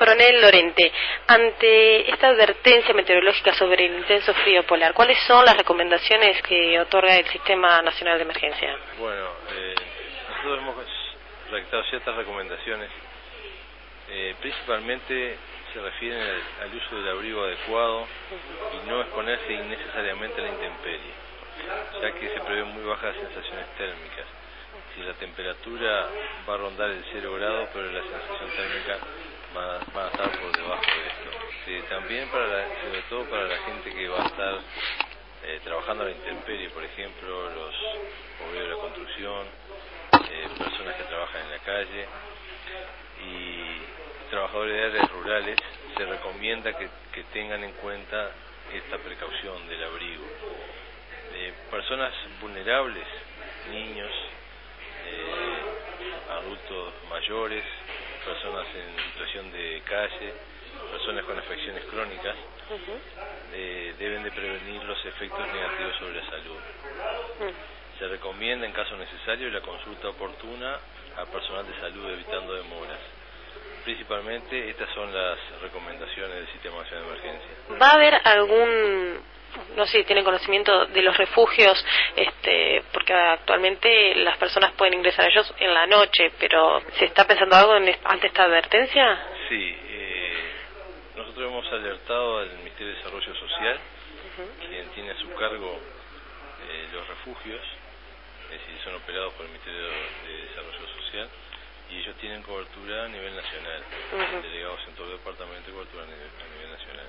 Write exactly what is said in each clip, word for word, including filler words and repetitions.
Coronel Lorente, ante esta advertencia meteorológica sobre el intenso frío polar, ¿cuáles son las recomendaciones que otorga el Sistema Nacional de Emergencia? Bueno, eh, nosotros hemos redactado ciertas recomendaciones, eh, principalmente se refieren al, al uso del abrigo adecuado y no exponerse innecesariamente a la intemperie, ya que se prevén muy bajas sensaciones térmicas. Si la temperatura va a rondar el cero grado, pero la sensación térmica va, va a estar por debajo de esto. Eh, también, para la, sobre todo para la gente que va a estar eh, trabajando a la intemperie, por ejemplo, los obreros de la construcción, eh, personas que trabajan en la calle y trabajadores de áreas rurales, se recomienda que, que tengan en cuenta esta precaución del abrigo. Eh, personas vulnerables, niños, eh, adultos mayores, personas en situación de calle, personas con afecciones crónicas, uh-huh. eh, deben de prevenir los efectos negativos sobre la salud. Uh-huh. Se recomienda, en caso necesario, la consulta oportuna a personal de salud evitando demoras. Principalmente estas son las recomendaciones del Sistema Nacional de Emergencia. ¿Va a haber algún, no sé, tienen conocimiento de los refugios, este, porque actualmente las personas pueden ingresar a ellos en la noche, pero ¿se está pensando algo en, ante esta advertencia? Sí, eh, nosotros hemos alertado al Ministerio de Desarrollo Social, uh-huh. quien tiene a su cargo eh, los refugios, es decir, son operados por el Ministerio de Desarrollo Social, y ellos tienen cobertura a nivel nacional, uh-huh. delegados en todo el departamento de cobertura a nivel, a nivel nacional.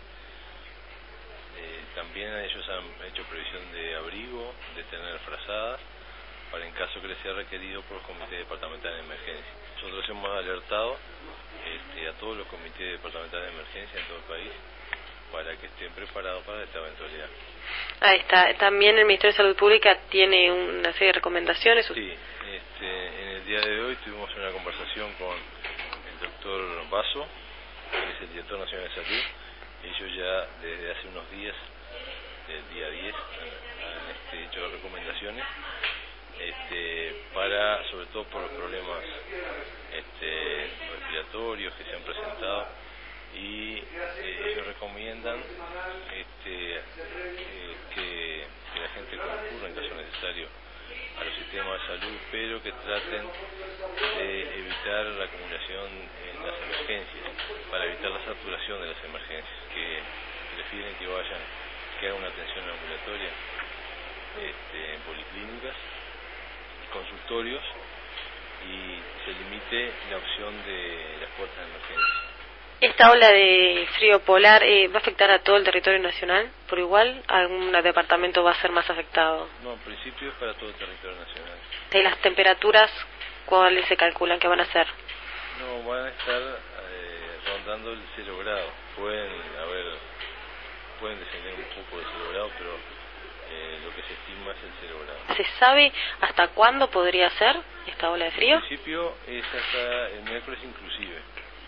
Eh, también ellos han hecho previsión de abrigo, de tener frazadas, para en caso que les sea requerido por los comités departamentales de emergencia. Nosotros hemos alertado este, a todos los comités departamentales de emergencia en todo el país para que estén preparados para esta eventualidad. Ahí está. También el Ministerio de Salud Pública tiene una serie de recomendaciones. Sí, este, en el día de hoy tuvimos una conversación con el doctor Basso, que es el director nacional de salud. Ellos ya desde hace unos días, del día diez, han, han este, hecho recomendaciones este, para, sobre todo por los problemas este, respiratorios que se han presentado, y eh, ellos recomiendan este, eh, que, que la gente concurra en caso necesario a los sistemas de salud, pero que traten de evitar la acumulación en las emergencias, para evitar la saturación de las emergencias, que prefieren que vayan, que hagan una atención ambulatoria este, en policlínicas y consultorios, y se limite la opción de las puertas de emergencia. ¿Esta ola de frío polar eh, va a afectar a todo el territorio nacional por igual? ¿Algún departamento va a ser más afectado? No, en principio es para todo el territorio nacional. ¿Y las temperaturas cuáles se calculan que van a ser? No, van a estar eh, rondando el cero grado. Pueden haber, pueden descender un poco de cero grado, pero eh, lo que se estima es el cero grado. ¿Se sabe hasta cuándo podría ser esta ola de frío? En principio es hasta el miércoles inclusive.